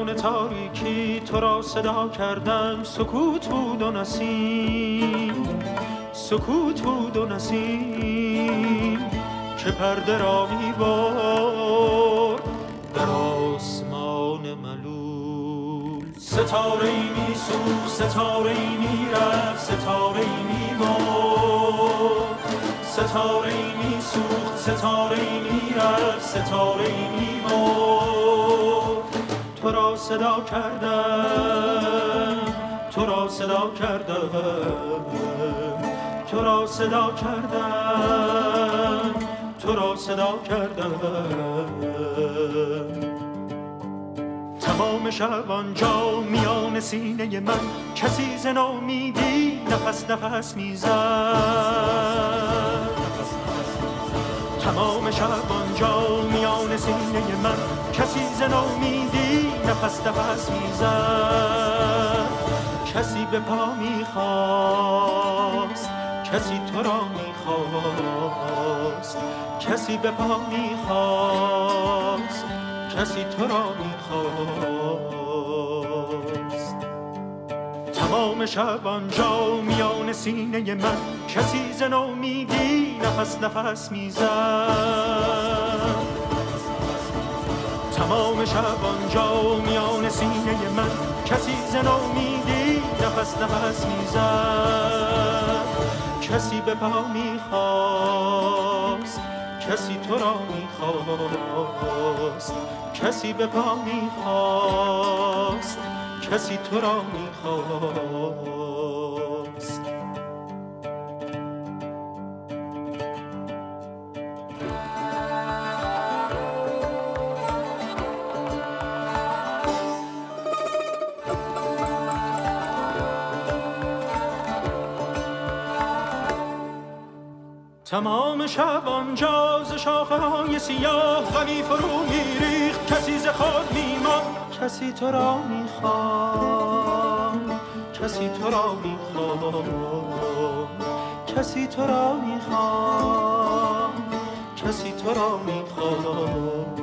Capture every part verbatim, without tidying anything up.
میان تاریکی تو را صدا کردم، سکوت بود و نسیم، سکوت بود و نسیم که پرده را می برد در آسمان ملول. ستاره ای می سوخت، ستاره ای می رفت، ستاره ای می مرد، ستاره ای می سوخت، ستاره ای می رفت، ستاره ای می مرد. تو را صدا کردم، تو را صدا کردم، تو را صدا کردم، تو را صدا کردم. تمام شب آنجا میان سینه من کسی ز ناامیدی نفس نفس میزد. تمام شب آنجا میان سینه من کسی ز ناامیدی نفس نفس میزد. کسی به پا میخواست، کسی تو را میخواست، کسی به پا میخواست، کسی تو را میخواست. تمام شب آنجا میان سینه من کسی ز ناامیدی نفس نفس میزد. تمام شب آنجا میان سینه من کسی ز ناامیدی نفس نفس میزد. کسی به پا میخواست، کسی تو را میخواست، کسی به پا میخواست، کسی تو را میخواست. تمام شب آنجا ز شاخه‌های سیاه غمی فرو میریخت، کسی ز خود میماند. کسی تو را میخواد، کسی تو را میخواد، کسی تو را میخواد، کسی تو را میخواد.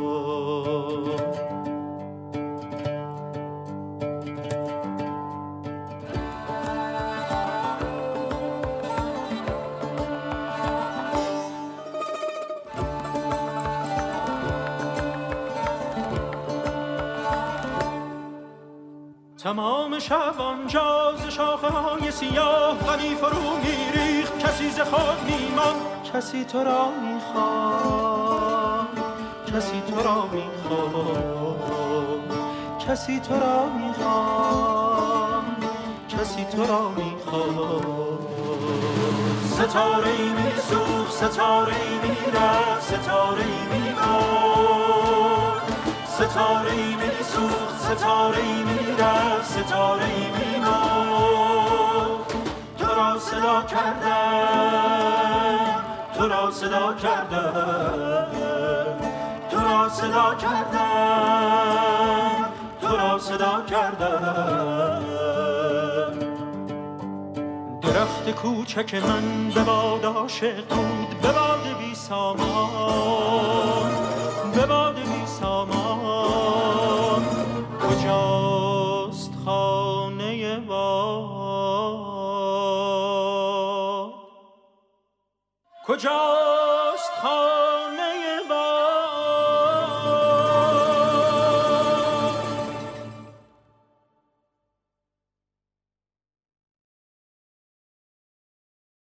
تمام شب آنجا ز شاخه‌های سیاه غمی فرو میریخت، کسی ز خود میماند. کسی تو را میخواد، کسی تو را میخواد، کسی تو را میخواد، کسی تو را میخواد. ستاره‌ای میسوخت، ستاره‌ای میرفت، ستاره‌ای میمرد، ستاره‌ای میسوخت، ستاره‌ای میرفت، ستاره‌ای میمرد. تو را صدا کردم، تو را صدا کردم، تو را صدا کردم، تو را صدا کردم. درخت کوچک من به باد عاشق بود، به باد بی سامان، به باد بی سامان. کجاست خانه باد، کجاست خانه